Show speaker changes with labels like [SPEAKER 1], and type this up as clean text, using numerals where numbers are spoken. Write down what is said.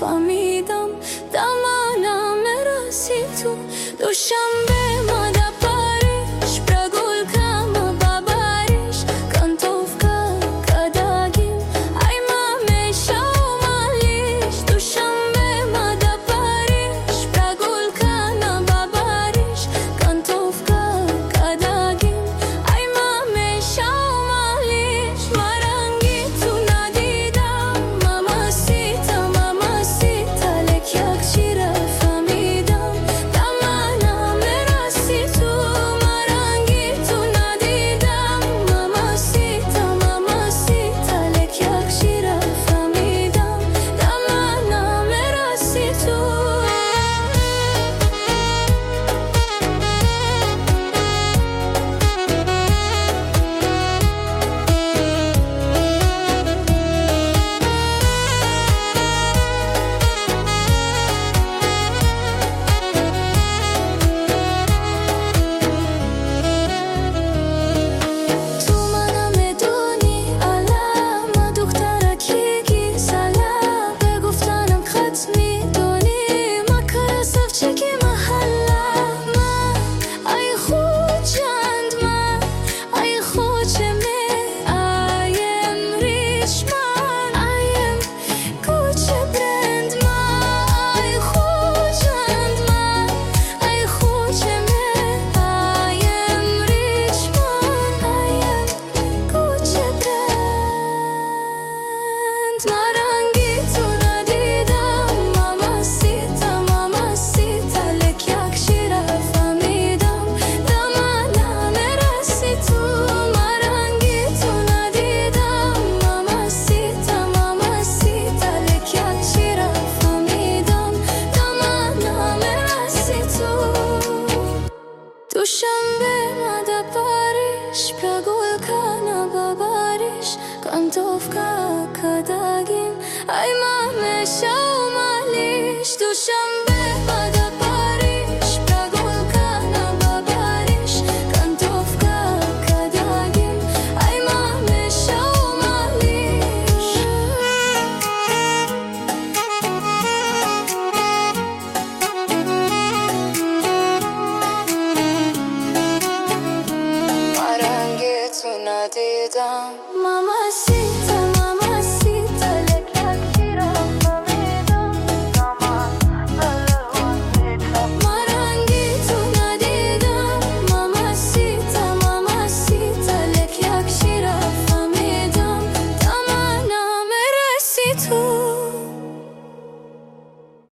[SPEAKER 1] فهمیدم دمانم رسید تو دوشنبه مادر پاریش برگل کم ببریش کانتوفکا کداگیم ای مامی شومالیش دوشنبه مادر پاریش برگل کم ببریش کانتوفکا کداگیم ای مامی شومالیش مرنگی تو ندیدم ماماسیتا ماماسیتا لک یک چیره فهمیدم دمانم رسید تو مرنگی تو ندیدم ماماسیتا ماماسیتا لک یک چیره فهمیدم دمانم رسید تو تو منم میدونی علم دخترکیگی سلام بگفتنم خط میدونی مکرسف چکی محله من ای خود چند من ای خود چمی ایم ریچ من ایم کوچه برند من ای خود چند من ای خود چمی ایم ریچ من ایم کوچه برند نارنگی تو ندیدم ماماسیتا ماماسیتا لک یک شیره فهمیدم دمانم رسید تو مرنگی تو ندیدم ماماسیتا ماماسیتا لک یک شیره فهمیدم دمانم رسید تو دوشنبه مادر پاریش برگل کنا ببریش کانتوفکا کداگیم ای مامی شومالیش دوشنبه مادر پاریش برگل کنا ببریش کانتوفکا کداگیم ای مامی شومالیش مرنگی تو ندیدم ماماسیتا